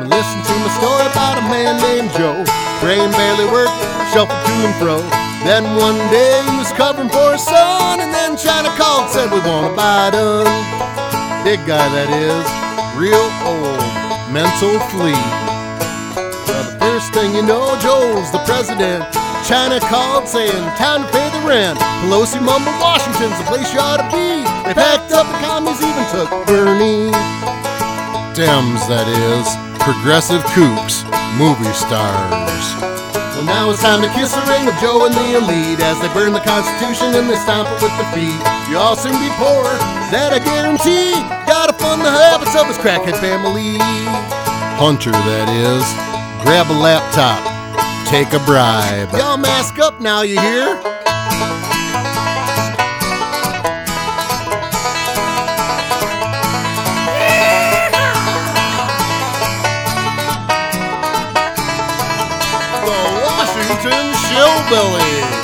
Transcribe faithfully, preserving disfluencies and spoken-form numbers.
Come and listen to my story about a man named Joe. Brain barely worked, shuffled to and fro. Then one day he was covering for his son, and then China called, said we want to buy done. Big guy that is, real old, mental flea. Well, the first thing you know, Joe's the president. China called saying, time to pay the rent. Pelosi mumbled, Washington's the place you ought to be. They packed up the commies, even took Bernie. Dems, that is, progressive kooks, movie stars. Well, now it's time to kiss the ring of Joe and the elite as they burn the Constitution and they stomp it with their feet. You all soon be poor, that I guarantee. Gotta fund the habits of his crackhead family. Hunter, that is, grab a laptop, take a bribe. Y'all mask up now, you hear? The Washington Shillbilly.